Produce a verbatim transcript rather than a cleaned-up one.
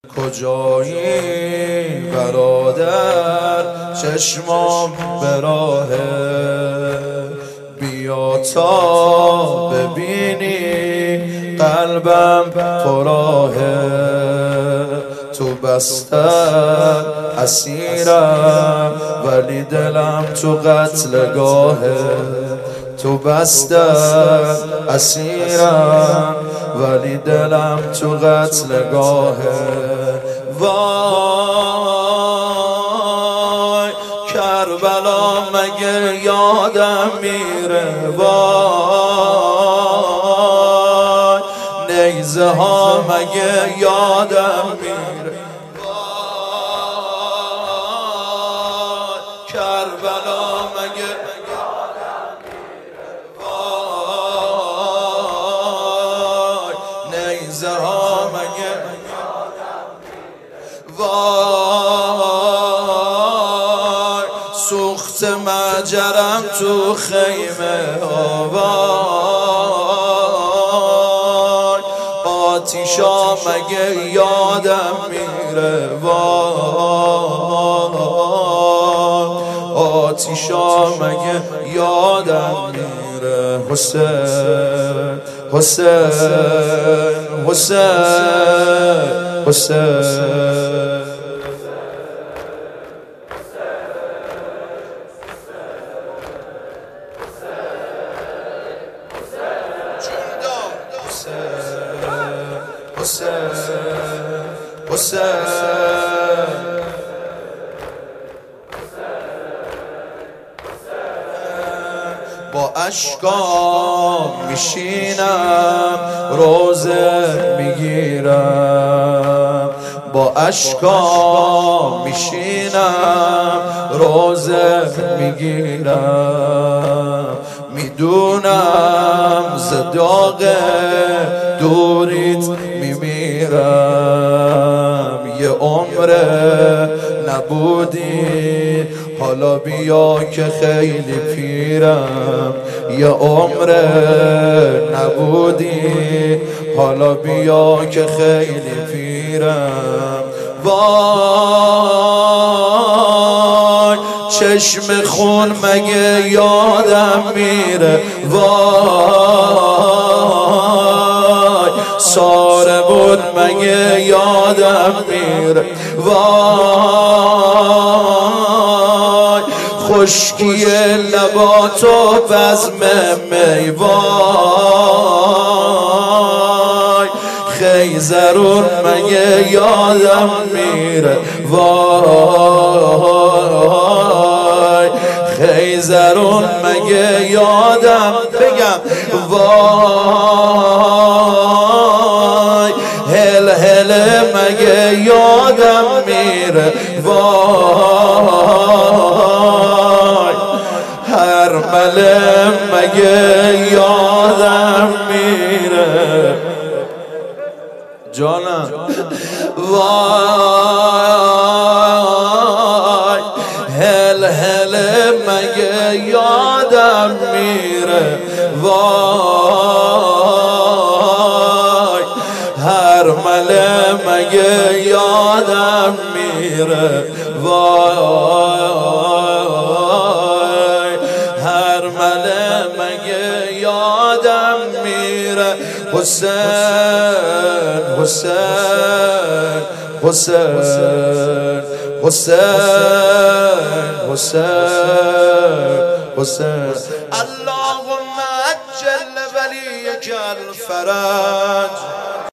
کجایی برادر چشمام به راهه، بیا تا ببینی قلبم تو راهه. تو بستر اسیرم ولی دلم تو قتلگاهه. تو بستر اسیرم ولی دلم تو قتلگاهه. وای کربلا مگه یادم میره؟ وای نیزه ها مگه یادم میره؟ وای کربلا مگه یادم میره؟ وای نیزه ها مگه وای سوخت مجرم تو خیمه ها. وای آتیشا مگه یادم میره؟ وای آتیشا مگه یادم میره؟ حسین حسین حسین حسین حسین حسین با اشکام میشینم روزه میگیرم. با اشکام میشینم روزه میگیرم. میدونم ز داغ دوریت میمیرم. یه عمره نبودی حالا بیا که خیلی پیرم. یه عمره نبودی حالا بیا که خیلی پیرم. وای چشم خون مگه یادم میره؟ وای ساره بود مگه یادم میره؟ وای خشکی لباتو بزم می. وای خیزرون مگه یادم میره؟ وای خیزرون مگه یادم بگم؟ وای هل هل مگه یادم میره؟ وای هرمله مگه یادم میره؟ جانم وای هل هل مگه یادم میره؟ وای هرمله مگه یادم میره؟ وای هرمله مگه یادم میره؟ حسین حسین حسین حسین حسین حسین اللهم عجل ولیک الفرج.